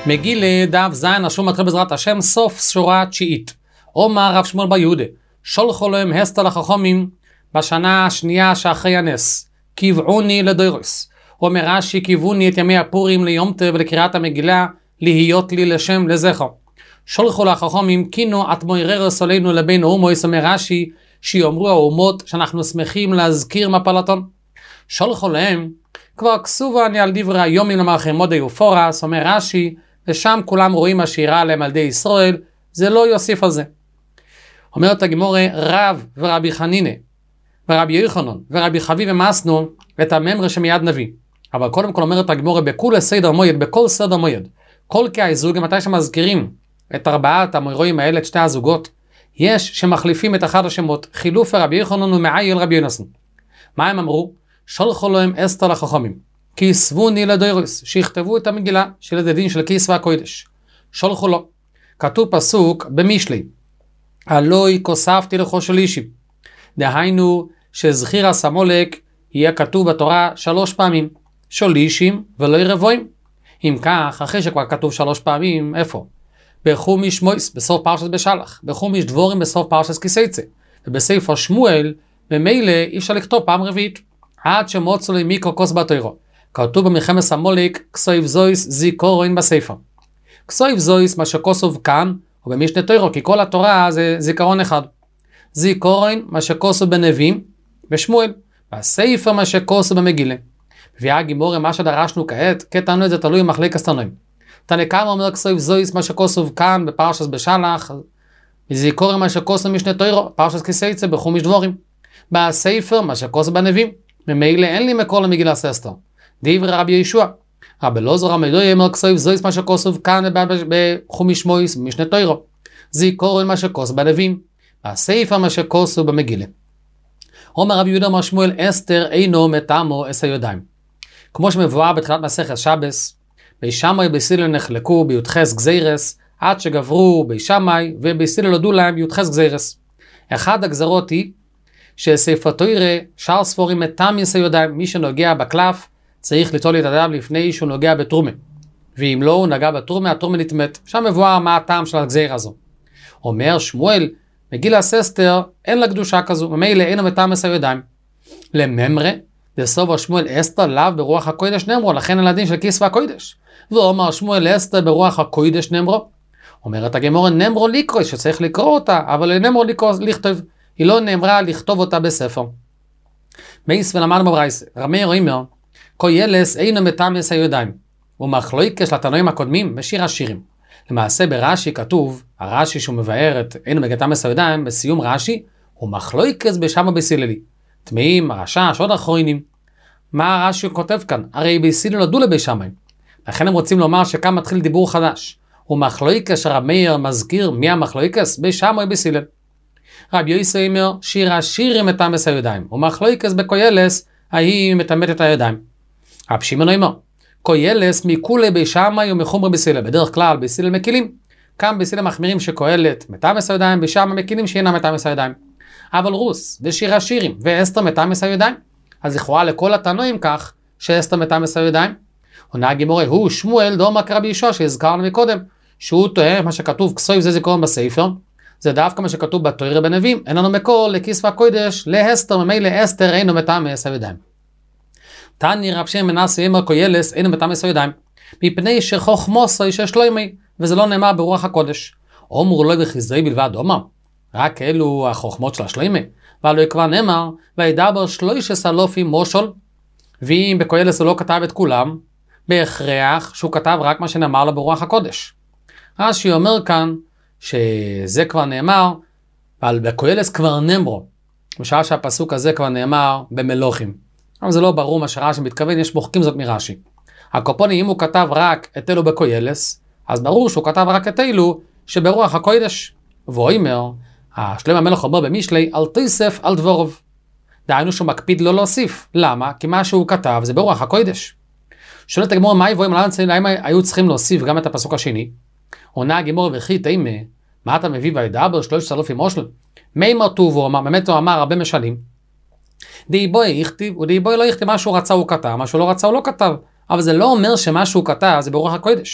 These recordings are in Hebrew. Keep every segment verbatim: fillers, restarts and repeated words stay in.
מגילה דף זין אשור מתחיל בעזרת השם סוף שורה תשיעית. אומר רב שמואל בר יהודה, שולחו להם הסתר לחכמים בשנה השנייה שאחרי הנס, קיבעוני לדוירוס. אומר רש"י, קיווני את ימי הפורים ליום טוב ולקריאת המגילה, להיות לי לשם לזכר. שולחו לחכמים קינו אטמויררס עלינו לבין האומות, אומר רש"י, שיאמרו האומות שאנחנו שמחים להזכיר מפלתון. שולחו להם, כבר כסובה אני על דברי היומים למלכי מודי ופורס, אומר רש"י, ושם כולם רואים השירה עליהם על די ישראל, זה לא יוסיף על זה. אומרת הגמורה, רב ורבי חנינה, ורבי יוחנן, ורבי חביב ומסנו, את הממר שמיד נביא. אבל קודם כל אומרת הגמורה, בכל סדר מויד, בכל סדר מויד, כל כאי זוג, מתי שמזכירים את ארבעת המוירואים האלה, את שתי הזוגות, יש שמחליפים את אחד השמות, חילוף רבי יוחנן ומעיל רבי יונסן. מה הם אמרו? שולחו להם אסתר לחכמים, כי סבוני לדוירוס, שיכתבו את המגילה של הדין של כיסווה הקודש. שולחו לו. כתוב פסוק במשלי, אלוי כוספתי לכו של אישים. דהיינו שזכיר הסמולק יהיה כתוב בתורה שלוש פעמים, של אישים ולא רבועים. אם כך, אחרי שכבר כתוב שלוש פעמים, איפה? בחומיש מויס, בסוף פרשת בשלח, בחומיש דבורים, בסוף פרשת כיסייצה, ובספר שמואל, במילא אי אפשר לכתוב פעם רביעית, עד שמוצא לי מיקרו כוס בתוירו. כתוב במלחמת סמולק, כסויב זויס זיכורין בספר. כסויב זויס, מה שכוסוב כאן, או במשנה תוירו, כי כל התורה זה זיכרון אחד. זיכורין, מה שכוסוב בנביאים, בשמואל, בספר מה שכוסוב במגילה. וביאה גימורה, מה שדרשנו כעת, כתנו את זה תלוי מחלק הסתנועים. תנא קמא אומר כסויב זויס, מה שכוסוב כאן, בפרשת בשלח, זיכורין, מה שכוסוב משנה תוירו, פרשת כיסייצה, בחומיש דבורים. בספר, מה שכוסוב בנביאים. ממילא אין לי מקור למגילה אסתר. דברי רבי ישוע. רבי אלעזר המדוי אומר כסויב זויס מה שכוסוב כאן בחומיש מויס במשנה תוירו. זיכורין מה שכוסוב בנביאים. בספר מה שכוסוב במגילה. אומר רבי יהודה אמר שמואל, אסתר אינו מטעמו עשר ידיים. כמו שמבואר בתחילת מסכת שבס, בי שמאי בסילל נחלקו בי"ח גזירס, עד שגברו בי שמאי ובסילל הודו להם בי"ח גזירס. אחד הגזרות היא שספר תוירה, שאר ספורים מטעם עשר ידיים, מי שנוגע בקלף צריך ליטול את הידיים לפני שהוא נוגע בתרומה. ואם לא הוא נגע בתרומה, התרומה נתמת. שם מבואר מה הטעם של הגזירה הזו. אומר שמואל, מגילה אסתר אין לה קדושה כזו, ממילא אינו מטעם עשר ידיים. לממרה, דסובר שמואל אסתר לאו ברוח הקודש נאמרו, לכן על הדין של כיסווה הקודש. ואומר שמואל אסתר ברוח הקודש נאמרו. אומרת הגמורה, נאמרו לקרוא, שצריך לקרוא אותה, אבל נאמרו לקרוא, לכתוב. היא לא נאמרה לכתוב אותה בספר. מייס ולמדנו בברייתא, רמי אומר, קוילס אינו מטעם עשר ידיים, ומחלוקת לתנאים הקודמים בשיר השירים. למעשה ברש"י כתוב, הרש"י שהוא מבאר את אינו מטעם עשר ידיים, בסיום רש"י, הוא מחלוקת בשמה בסיללי. טמאים, הרש"ש, עוד אחרונים. מה הרש"י כותב כאן? הרי בסילל הודו לבי שמיים. לכן הם רוצים לומר שכאן מתחיל דיבור חדש. ומחלוקת שרמי מזכיר מי המחלוקת בשמה בסילל. רבי יוסי אומר, שיר השירים מטעם עשר ידיים, ומחלוקת בקוילס, ההיא מטמאת את הידיים. רבי שמעון אומר, קוילס מכולי בי שמאי ומחומרי בסילל, בדרך כלל בסילל מקילים, כאן בסילל מחמירים שקוילת מטעם עשר ידיים, בשם מקילים שאינם מטעם עשר ידיים. אבל רוס ושיר השירים ואסתר מטעם עשר ידיים, אז לכאורה לכל התנועים כך, שאסתר מטעם עשר ידיים. עונה הגמורה, הוא שמואל דאמר כרבי ישוע שהזכרנו מקודם, שהוא טוען מה שכתוב כסויב זה זיכרון בספר, זה דווקא מה שכתוב בתורה בנביאים, אין לנו מקור לכיסווה הקודש, להסתר, ממילא אסתר אינו מטעם עשר ידיים. תני רב שמעון בן נאסי אמר קוילס אינו מטעם עשר ידיים, מפני שחוכמוסו של שלוימי, וזה לא נאמר ברוח הקודש. אומרו לו בחזרי בלבד, אומר, רק אלו החוכמות של השלוימי, ועלו כבר נאמר, וידבר שלוש אלפים מושל, ואם בקוילס הוא לא כתב את כולם, בהכרח שהוא כתב רק מה שנאמר לו ברוח הקודש. רש"י אומר כאן, שזה כבר נאמר, אבל בקוילס כבר נאמרו, בשעה שהפסוק הזה כבר נאמר במלוכים. אבל זה לא ברור מה שרש"י מתכוון, יש מוחקים זאת מרש"י. הקופוני, אם הוא כתב רק את אלו בקוילס, אז ברור שהוא כתב רק את אלו שברוח הקודש. והוא אומר, השלם המלך אומר במשלי, אל תיסף על דבורוב. דהיינו שהוא מקפיד לא להוסיף. למה? כי מה שהוא כתב זה ברוח הקודש. שואלת הגמורה, מה יבואים למה היו צריכים להוסיף גם את הפסוק השני? עונה הגמורה וכי תימה, מה אתה מביא וידבר שלושת אלפים מושל? מימר טוב הוא אמר, באמת הוא אמר הרבה משלים. די בוי יכתיב, ודי בוי לא יכתיב, מה שהוא רצה הוא כתב, מה שהוא לא רצה הוא לא כתב. אבל זה לא אומר שמה שהוא כתב זה ברוח הקודש.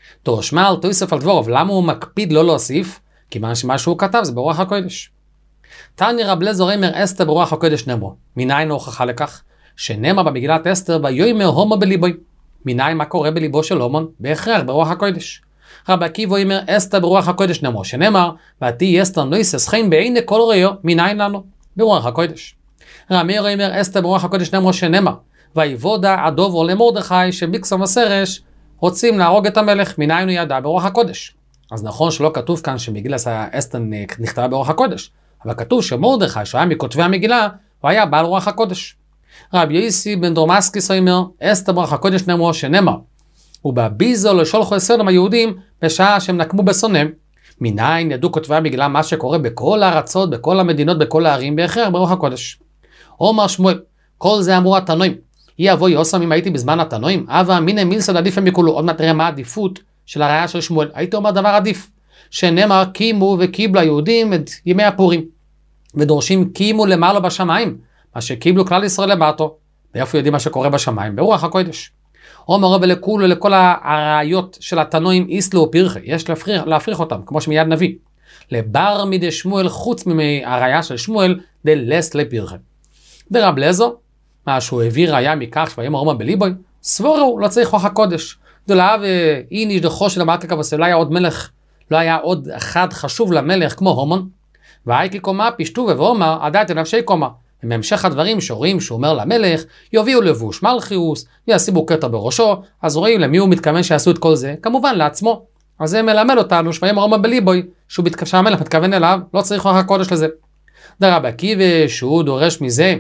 תורשמע על תויסף על דבורוב, למה הוא מקפיד לא להוסיף? כיוון שמה שהוא כתב זה ברוח הקודש. תני רב לזר אמר אסתר ברוח הקודש נאמרו. מניין ההוכחה לכך? שנאמר במגילת אסתר ויאמר הומו בליבוי. מניין מה קורה בליבו של הומון? בהכרח ברוח הקודש. רבי עקיבא אומר אסתר ברוח הקודש נאמרו, שנאמר ותהי אסתר נויסס חן בעיני כל ראיו, מניין לנו? ברוח הקודש. רבי מאיר אומר אסתר ברוח הקודש נאמרו, שנאמר ויבודה הדובר למרדכי שביקסום וסרש רוצים להרוג את המלך, מניין הוא ידע? ברוח הקודש. אז נכון שלא כתוב כאן שמגילת אסתר נכתבה ברוח הקודש, אבל כתוב שמרדכי שהיה מכותבי המגילה הוא היה בעל רוח הקודש. רבי יוסי בן דורמסקיס אומר אסתר ברוח הקודש נאמרו, שנאמר ובביזו לשולחו אסרם היהודים בשעה שהם נקמו בשונם. מניין ידעו כותבי המגילה מה שקורה בכל הארצות, בכל המדינות, בכל הערים, בהכרח ברוח הקודש. אומר שמואל, כל זה אמרו התנועים, אי אבוי יוסם אם הייתי בזמן התנועים, אבא מיני מילסד עדיף מכולו. עוד מעט תראה מה העדיפות של הראיה של שמואל. הייתי אומר דבר עדיף, שנאמר קימו וקיבלו היהודים את ימי הפורים, ודורשים קימו למעלה בשמיים, מה שקיבלו כלל ישראל למטו. ואיפה יודעים מה שקורה בשמיים? ברוח הקודש. אומר רבי לכולו, לכל הראיות של התנועים איסלו ופרחי, יש להפריך, להפריך אותם, כמו שמיד נביא. לבר מידי שמואל, חוץ מהראיה של שמואל, דלס לפרחי. ברב לזו, מה שהוא הביא ראיה מכך ויאמר הומו בליבוי, סבורו, לא צריך רוח הקודש. דולאב אי נשדחו של המלכה כבוסה, לא היה עוד מלך, לא היה עוד אחד חשוב למלך כמו הומון. והאיקי קומה פשטו ואומר, עדת נפשי קומה. ומהמשך הדברים שרואים שהוא אומר למלך, יביאו לבוש מלכיוס, וישימו כתר בראשו, אז רואים למי הוא מתכוון שיעשו את כל זה, כמובן לעצמו. אז זה מלמד אותנו שויאמר הומו בליבוי, שהמלך מתכוון אליו, לא צריך רוח הקודש לזה. דרבי עקיבא שהוא דורש מזה,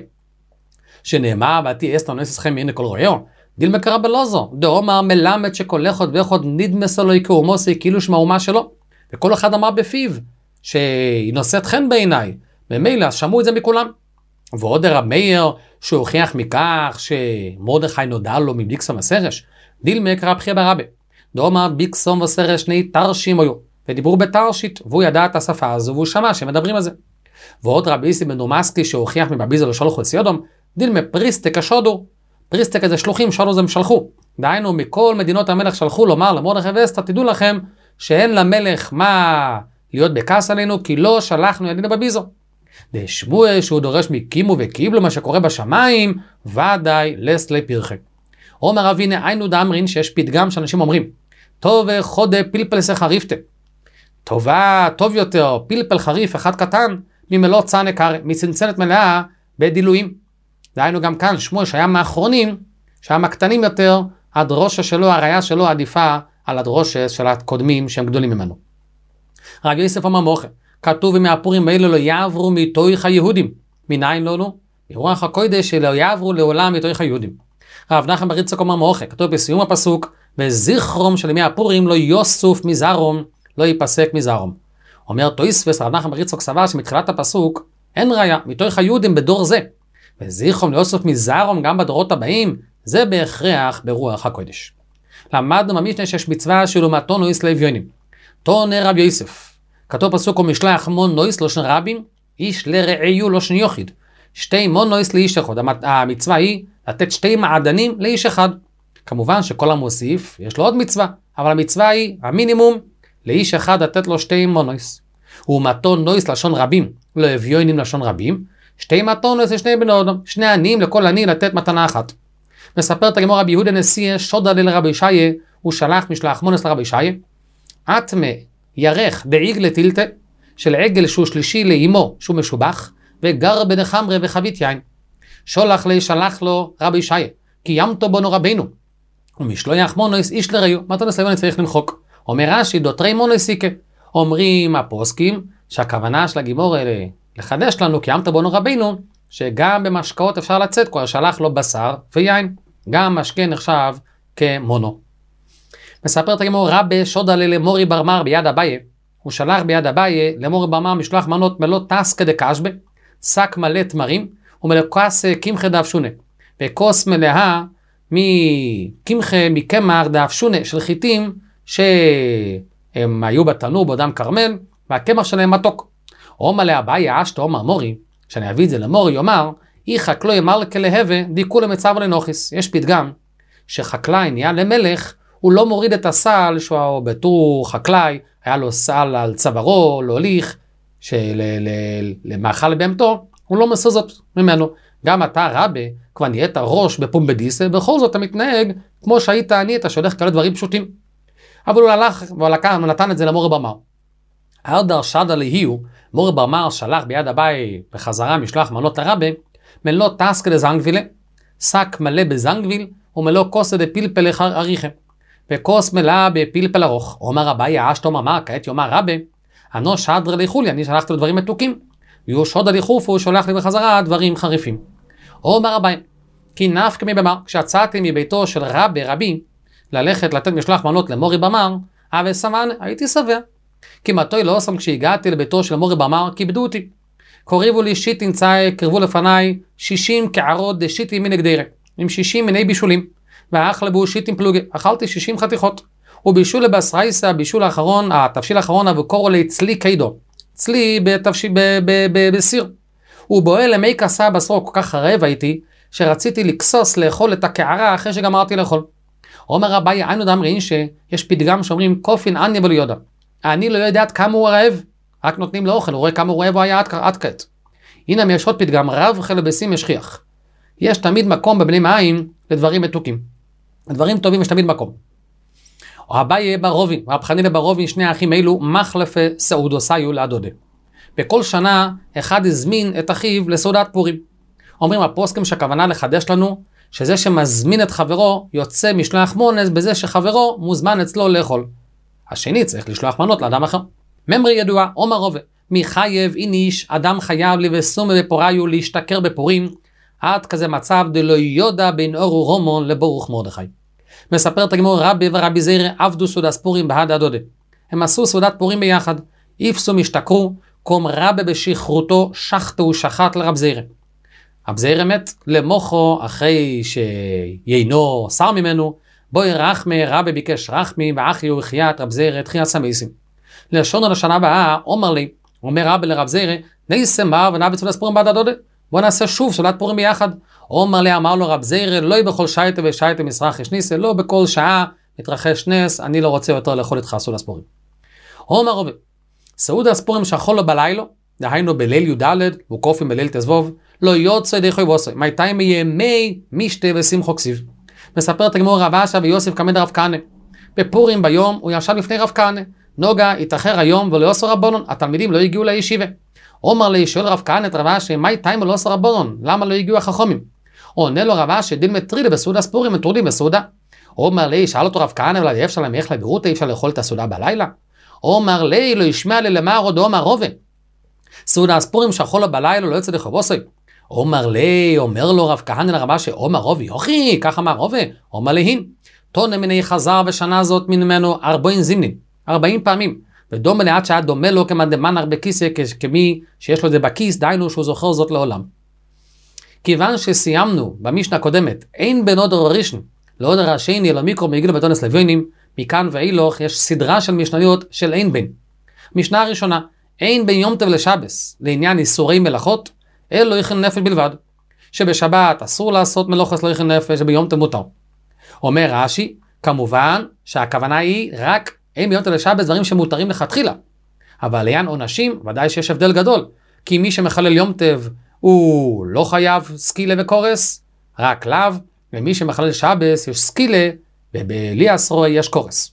שנאמר ותהי אסתר נויסס חן בעיני כל ראיו, דילמה קרא בלוזו, דאמר מלמד שכל אחד ואחד נדמס לו כאומוסי כאילו שמאומה שלו, וכל אחד אמר בפיו שהיא נושאת חן בעיניי, ומילא שמעו את זה מכולם. ועוד רב מאיר שהוכיח מכך שמרדכי נודע לו מביקסום וסרש, דילמה קרא בחייה ברבי, דאמר ביקסום וסרש שני תרשים היו, ודיברו בתרשית, והוא ידע את השפה הזו והוא שמע שמדברים על זה. ועוד רבי יוסי בן דורמסקי שהוכיח מבביזו לשולחו אסיודום, דילמה פריסטק השודו, פריסטק איזה שלוחים, שודו זה משלחו. דהיינו מכל מדינות המלך שלחו לומר למרדכי ואסתר, תדעו לכם שאין למלך מה להיות בכעס עלינו, כי לא שלחנו ידינו בביזו. דשמואל שהוא דורש מקימו וקיבלו מה שקורה בשמיים, ודאי לסלי פרחי. אומר אבינה היינו דאמרין שיש פתגם שאנשים אומרים, טוב חודה פלפל סחריפתה. טובה, טוב יותר, פלפל חריף אחד קטן, ממלוא צנק מצנצנת מלאה בדילויים. דהיינו גם כאן שמואל שהיה מאחרונים, שהיה מקטנים יותר, הדרושה שלו, הראיה שלו עדיפה על הדרושה של הקודמים שהם גדולים ממנו. רבי יוסף אמר מוחה, כתוב מהפורים האלה לא יעברו מתוך היהודים. מניין לנו? ברוח הקודש שלא יעברו לעולם מתוך היהודים. רב נחמן בר יצחק אמר מוחה, כתוב בסיום הפסוק, וזכרום של ימי הפורים לא יוסוף מזרום, לא ייפסק מזרום. אומר תוספות, רב נחמן בר יצחק סבר שמתחילת הפסוק אין ראיה מתוך היהודים בדור זה. וזכרום ליוסף מזרום גם בדורות הבאים, זה בהכרח ברוח הקודש. למדנו במשנה שיש מצווה שלעומתו נויס לאביונים. תונה רבי יוסף. כתוב פסוק ומשלח מון נויס לא שני רבים, איש לרעיו לא שני יחיד. שתי מון נויס לאיש אחד. המצווה היא לתת שתי מעדנים לאיש אחד. כמובן שכל המוסיף יש לו עוד מצווה, אבל המצווה היא המינימום לאיש אחד לתת לו שתי מון נויס. ומתון נויס לשון רבים, לא אביונים לשון רבים, שתי מתון נויס לשני בני אדם, שני עניים לכל עני לתת מתנה אחת. מספר את הגמרא רבי יהודה נשיא שודה לרבי ישעיה, הוא שלח משלח מונס לרבי ישעיה, אטמה ירך דעיגלה טילתה, של עגל שהוא שלישי לאמו שהוא משובח, וגר בנחמרה וחבית יין. שולח לי שלח לו רבי ישעיה, כי ימתו בנו רבינו, ומשלוח מונס איש לרעיו, מתנס לבינו צריך למחוק. אומר רש"י דותרי מונס איקה, אומרים הפוסקים שהכוונה של הגימור האלה לחדש לנו כי ימתו בנו רבינו, שגם במשקאות אפשר לצאת, כבר שלח לו בשר ויין, גם משקה נחשב כמונו. מספר את הגמור רבי שודה למורי ברמר ביד אביי, הוא שלח ביד אביי למורי ברמר משלוח מנות מלא טסקה דקשבה, שק מלא תמרים, ומלא כוס קמחה דאפשונה, וכוס מלאה מקמחה מקמח דאפשונה של חיטים שהם היו בתנור באודם קרמל, והקמח שלהם מתוק. אומר לאביי אשתו אומר מורי, שאני אביא את זה למורי, יאמר, אי חקלוי מלכה להווה, דיכו למצב לנוכס. יש פתגם שחקלאי נהיה למלך, הוא לא מוריד את הסל שהוא בתור חקלאי, היה לו סל על צווארו, להוליך, למאכל לבהמתו, הוא לא מסר זאת ממנו. גם אתה רבי, כבר נהיית ראש בפומבדיסה, בכל זאת אתה מתנהג כמו שהיית אני, אתה שולח כאלה דברים פשוטים. אבל הוא הלך ונתן את זה למורה ברמר. ארדר שדה להיו, מורה ברמר שלח ביד הבית בחזרה משלח מנות לרבי, מלא טסקה לזנגבילה, שק מלא בזנגביל, ומלא כוס דפלפל אריכה, וכוס מלאה בפלפל ארוך. אומר אביי, אשתום אמר, כעת יאמר רבי, אנו שדר ליחולי, אני שלחתי לו דברים מתוקים, והוא שודה ליחוף, והוא שולח לי בחזרה דברים חריפים. אומר אביי, כי נפקא מבמר, כשיצאתי מביתו של רבי רבי, ללכת לתת משלח מנות למורי ברמר, אבל סמן, הייתי שבע. כי מתוי לא עושה כשהגעתי לביתו של מורי ברמר, כיבדו אותי. קורבו לי שיט נמצאי, קרבו לפניי, שישים קערות דשיטי מיני גדירה, עם שישים מיני בישולים, ואכל בו שיטים פלוגי, אכלתי שישים חתיכות. ובישול לבשרייסה, בישול האחרון, התבשיל האחרון, וקורו לי צלי קידו, צלי בתבשיל, בסיר. הוא בועל למי כסה בשרו, כל כך רעב הייתי, שרציתי לקסוס לאכול את הקערה אחרי שגמרתי לאכול. אומר אביי, היינו דאמרין שיש פתגם שאומרים, קופין אני ולא יודע. אני לא יודע עד כמה הוא רעב, רק נותנים לו אוכל, הוא רואה כמה הוא רעב הוא היה עד כעת. הנה יש עוד פתגם, רב חלב בשים משכיח. יש תמיד מקום בבני מים לדברים מתוקים. לדברים טובים יש תמיד מקום. אביי ברובין, רב חנינא ברובין, שני האחים אלו, מחלפה סעודוסיו להדודה. בכל שנה אחד הזמין את אחיו לסעודת פורים. אומרים הפוסקים שהכוונה לחדש לנו, שזה שמזמין את חברו יוצא משלח מונס בזה שחברו מוזמן אצלו לאכול. השני צריך לשלוח מנות לאדם אחר. ממרי ידוע, אומר רובה, מי חייב איניש, אדם חייב לבסום בפוריו להשתכר בפורים, עד כזה מצב דלא יודע בין אורו רומון לברוך מרדכי. מספר תגמור רבי ורבי זירא עבדו סעודת פורים בהדה דודה. הם עשו סעודת פורים ביחד, איפסו משתכרו, קום רבי בשכרותו שחטו ושחט לרב זירא. רב זירא מת למוחו אחרי שיינו שר ממנו, בואי רחמי, רבי ביקש רחמי, ואחי ורחיית רב זירא תחייה סמייסים. לשון על השנה הבאה, אומר לי, אומר רבי לרב זירא, ניסם בר ונביא סעודת פורים בהדה דודה. בוא נעשה שוב סעודת פורים ביחד. אומר לי, אמר לו רב זירא, לא בכל שייטה ושייטה מסרח ישניסה, לא בכל שעה מתרחש נס, אני לא רוצה יותר לאכול איתך סעודת פורים. אומר רבי, סעודת פורים שאכול לו בלילה, דהיינו בליל י"ד, וקופים בליל תזבוב, לא יוצא דחוי ועושי, מתי מימי משתה ושמחו כסיב. מספר תגמור רב אשא ויוסף כמד רב כהנא. בפורים ביום הוא ישב לפני רב כהנא, נוגה התאחר היום ולא עשו רבונון, התלמידים לא הגיעו לישיבה. אומר לי, שואל רב כהנא את רב אשא, מה טיימו לא עשו רבונון? למה לא הגיעו החכמים? עונה לו רב אשא, דין מטרידה בסעודה ספורים, מטרודים בסעודה. אומר לי, שאל אותו רב כהנא, אבל אפשר להם איך לבירות, אי אפשר לאכול את הסעודה בלילה? אומר לי, לא ישמע לי למער עוד אומר רובה. סעודה ספורים שאכול לו בלילה לא יוצא לחובוסי. אומר לי, אומר לו רב כהנא לרב אשא, אומר רובי, יוחי, כך אמר רובה. אומר להין, תונה מני חזר בשנה הזאת ממנו ארבעים זימנים, ארבעים פעמים. ודומה לעד שהיה דומה לו כמדמנר בכיסא, כמי שיש לו את זה בכיס, דיינו שהוא זוכר זאת לעולם. כיוון שסיימנו במשנה הקודמת, אין בין עוד ראשון, לא עוד ראשני, אלא מיקרו מגיל בתונס לווינים, מכאן ואילוך יש סדרה של משניות של אין בין. משנה הראשונה, אין בין יום טוב לשבס, לעניין איסורי מלאכות, אלא לא יכין נפש בלבד. שבשבת אסור לעשות מלאכות לא יכין נפש, וביום טוב מותר. אומר רש"י, כמובן שהכוונה היא רק אין ביום טוב לשבס דברים שמותרים לכתחילה. אבל לעניין עונשים, ודאי שיש הבדל גדול, כי מי שמחלל יום טוב הוא לא חייב סקילה וקורס, רק לאו, ומי שמחלל שבס יש סקילה, ובלי אסרו יש קורס.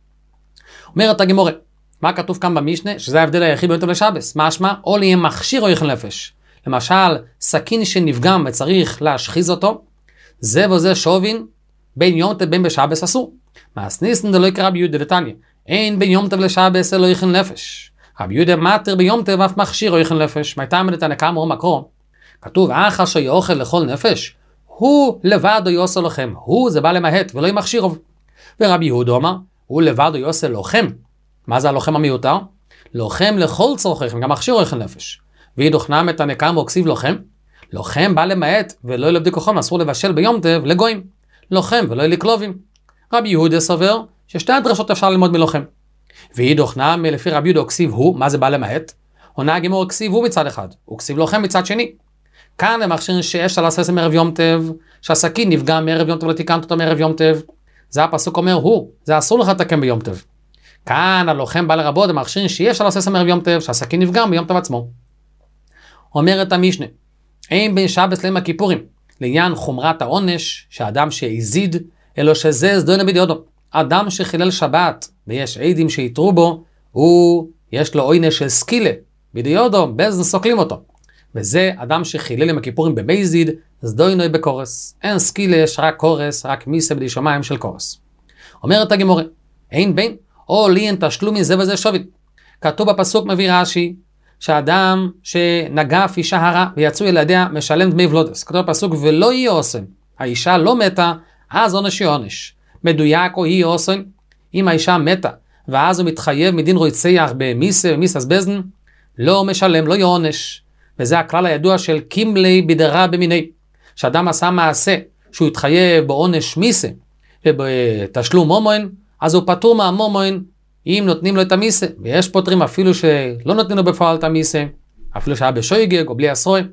אומרת הגמורה, מה כתוב כאן במשנה? שזה ההבדל היחיד ביום טוב לשבס. משמע, או לי מכשיר או יכל נפש. למשל, סכין שנפגם וצריך להשחיז אותו, זה וזה שובין, בין יום טוב בין בשבס אסור. מעשניסן דלא יקרא רבי יהודה דתניא, אין בין יום טוב לשבס אלא יכל נפש. רבי יהודה מתיר ביום טוב אף מכשיר או יכל נפש. מה הייתה מדתנא כמה או מקרו? כתוב, אחר שיאכל לכל נפש, הוא לבד או יעשה לכם, הוא זה בא למהט ולא ימכשיר רוב. ורבי יהודה אומר, הוא לבד או יעשה לוחם. מה זה הלוחם המיותר? לוחם לכל צורכם, גם מכשיר או יכל נפש. וידוכנם את הנקם וכסיב לוחם, לוחם בא למעט ולא ילבדי כוחם, אסור לבשל ביום טוב לגויים, לוחם ולא לקלובים. רבי יהודה סובר ששתי הדרשות אפשר ללמוד מלוחם. וידוכנם לפי רבי יהודה וכסיב הוא, מה זה בא למעט? עונה הגמור כסיב הוא מצד אחד, וכסיב לוחם מצד שני. כאן הם מכשירים שיש על הססם ערב יום טוב, שהסכין נפגע מערב יום טוב, לא תיקנת אותו מערב יום טוב, זה הפסוק אומר הוא, זה אסור לך לתקן ביום טוב. כאן הלוחם בא לרבות ומכשירים שיש על עושה סמר ביום טוב, שהסכין נפגם ביום טוב עצמו. אומרת המשנה, אין בין שבס ליום הכיפורים, לעניין חומרת העונש, שהאדם שהזיד, אלו שזה זדוינו בדיודו. אדם שחילל שבת, ויש עדים שיתרו בו, הוא, יש לו עונש של סקילה, בדיודו, בזן סוקלים אותו. וזה אדם שחילל עם הכיפורים במזיד, זדוינו בקורס. אין סקילה, יש רק קורס, רק מיסה בדי שמיים של קורס. אומרת הגמורה, אין בין, או ליין תשלומי זה וזה שווי. כתוב בפסוק מביא רש"י, שהאדם שנגף אישה הרע ויצאו ילדיה משלם דמי ולודס. כתוב בפסוק ולא יהיה אוסן. האישה לא מתה, אז עונש היא עונש. מדויק או היא אוסן, אם האישה מתה, ואז הוא מתחייב מדין רוצח במיסה ומיסס בזן, לא משלם, לא יהיה עונש. וזה הכלל הידוע של קימלי בדרה במיני. שאדם עשה מעשה שהוא התחייב בעונש מיסה ובתשלום מומוין, אז הוא פטור מהמומוין אם נותנים לו את המיסה. ויש פותרים אפילו שלא נותנים לו בפועל את המיסה, אפילו שהיה בשויגג או בלי עשרוי.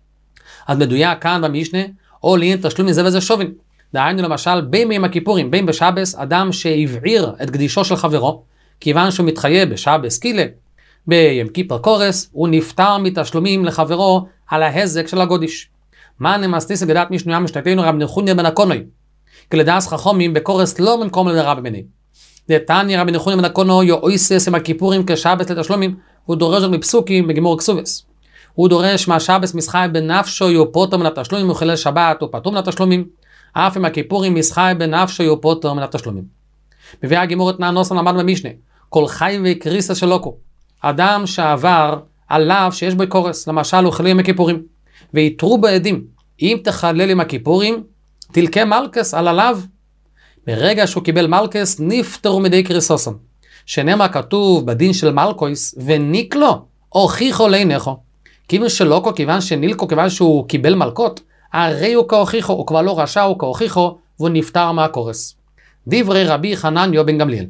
אז מדויק כאן במשנה, או לעניין תשלום מזה וזה שובין. דהיינו למשל, בין ביום הכיפורים, בין בשבס, אדם שהבעיר את קדישו של חברו, כיוון שהוא מתחייב בשבס קילה, ביום כיפר קורס, הוא נפטר מתשלומים לחברו על ההזק של הגודיש. מה נמסטיס לגדת משנויה משנתנו רב נחוניה בן הקונוי? כי לדעס חכומים בקורס לא מנקום לרב בני. דתניא רבי נחוניה בן הקונו יועסס עם הכיפורים כשבס לתשלומים, הוא דורש עוד מפסוקים בגמור כסובס. הוא דורש מהשבס מסחי בנפשו יופוטו מן התשלומים, הוא חילל שבת הוא פטור מן התשלומים, אף עם הכיפורים מסחי בנפשו יופוטו מן התשלומים. מביאה הגמור את נענוסם למד במשנה, כל חי וקריסה שלוקו, אדם שעבר עליו שיש בו קורס, למשל הוא חילל עם הכיפורים, ויתרו בעדים, אם תחלל עם הכיפורים, תלכה מלכס על עליו, ברגע שהוא קיבל מלכס, נפטרו מדי קריסוסם. שנאמר כתוב בדין של מלכויס, וניקלו, הוכיחו לעיניכו. כיוון שלוקו, כיוון שנילקו, כיוון שהוא קיבל מלכות, הרי הוא כהוכיחו, הוא כבר לא רשע, הוא כהוכיחו, והוא נפטר מהקורס. דברי רבי חנניה בן גמליאל.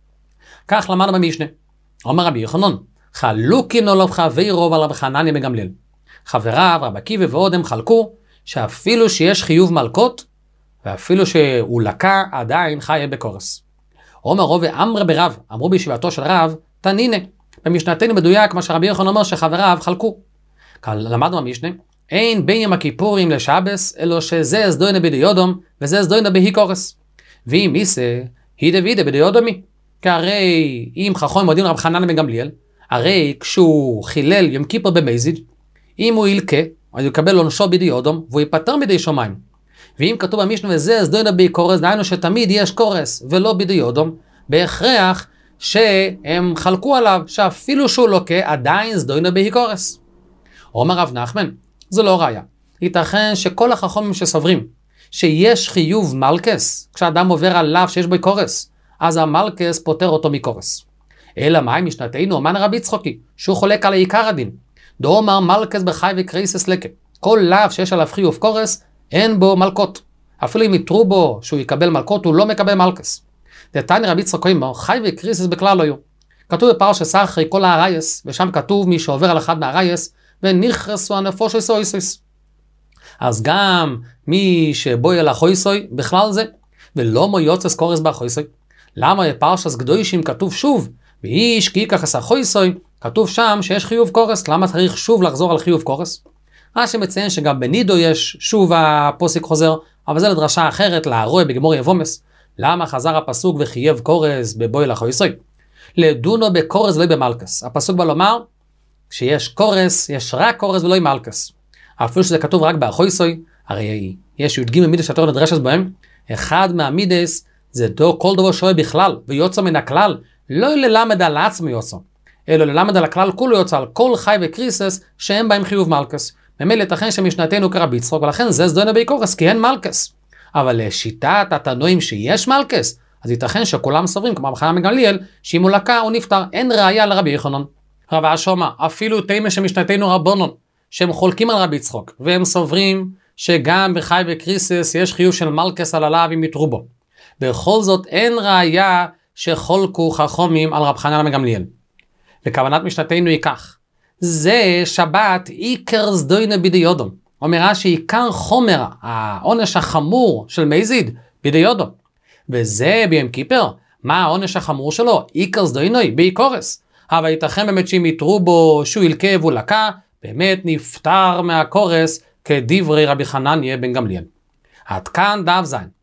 כך למדנו במשנה. אומר רבי יוחנן, חלוקין עליו חברו ועל רבי חנניה בן גמליאל. חבריו, רבי עקיבא ועוד הם חלקו, שאפילו שיש חיוב מלכות, ואפילו שהוא לקה, עדיין חיה בקורס. אומר רוב ואמר ברב, אמרו בישיבתו של רב, תנינה. במשנתנו מדויק מה שרבי יוחנן אומר שחבריו חלקו. למדנו במשנה, אין בין יום הכיפורים לשבס, אלא שזה זדוינה בדיודום, וזה זדוינה בהי קורס. ואם מיסה, היא דוידה בדיודומי. כי הרי אם חכם מודים רב חנניה בן גמליאל, הרי כשהוא חילל יום כיפר במזיד, אם הוא ילקה, אז הוא יקבל עונשו בדיודום, והוא ייפטר מדי שמיים. ואם כתוב במשנה וזה זדוינה בהי קורס, דהיינו שתמיד יש קורס ולא בדיודום, בהכרח שהם חלקו עליו, שאפילו שהוא לוקה, עדיין זדוינה בהי קורס. אומר רב נחמן, זה לא ראיה. ייתכן שכל החכמים שסוברים שיש חיוב מלכס, כשאדם עובר עליו שיש בו קורס, אז המלכס פותר אותו מקורס. אלא מה עם משנתנו, אומן רבי יצחקי, שהוא חולק על העיקר הדין. דו אומר מלכס בחי וקריסס לקה. כל לאו שיש עליו חיוב קורס, אין בו מלכות. אפילו אם יתרו בו שהוא יקבל מלכות, הוא לא מקבל מלכס. דתניא רבי יצחקי אומר, חי וקריסס בכלל לא יהיו. כתוב בפרשת סחרי כל הרייס, ושם כתוב מי שעובר על אחד מהרייס, ונכרסו הנפושי סויסויס. אז גם מי שבוי על החויסוי בכלל זה, ולא מו יוצס קורס בחויסוי. למה בפרשת קדושים כתוב שוב, ואיש כי ייקח עשה חויסוי, כתוב שם שיש חיוב קורס, למה צריך שוב לחזור על חיוב קורס? רש"י מציין שגם בנידו יש שוב הפוסק חוזר, אבל זה לדרשה אחרת, להרואה בגמור יבומס. למה חזר הפסוק וחייב קורס בבוי על החויסוי? לדונו בקורס ולא במלכס. הפסוק בא לומר, שיש קורס, יש רק קורס ולא מלכס. אפילו שזה כתוב רק באחויסוי, הרי יש י"ג מידס שהתורה נדרשת בהם, אחד מהמידס זה דו כל דבר שואה בכלל, ויוצא מן הכלל, לא ללמד על עצמו יוצא, אלא ללמד על הכלל כולו יוצא, על כל חי וקריסס, שהם בהם חיוב מלכס. ממילא ייתכן שמשנתנו כרבי יצחק, ולכן זה זדוינה בהי קורס, כי אין מלכס. אבל לשיטת התנועים שיש מלכס, אז ייתכן שכולם סוברים, כמו רבי חנניה בן גמליאל, שאם הוא לקה הוא נפטר, אין ראיה לרבי יוחנן. רב אשמה, אפילו תימא שמשנתנו רבונון, שהם חולקים על רבי יצחק, והם סוברים שגם בחי וקריסס יש חיוב של מלכס על עליו אם יתרו בו. בכל זאת אין ראיה שחולקו חכמים על רב חנניה בן גמליאל. וכוונת משנתנו היא כך, זה שבת עיקר זדוינה בדיודום. אומרה שעיקר חומר, העונש החמור של מזיד, בדיודום. וזה ביום כיפר. מה העונש החמור שלו? איקר סדוינוי, באיקורס. אבל ייתכן באמת שאם יתרו בו שהוא ילקה ולקה, באמת נפטר מהקורס כדברי רבי חנניה בן גמליאל. עד כאן דף זין.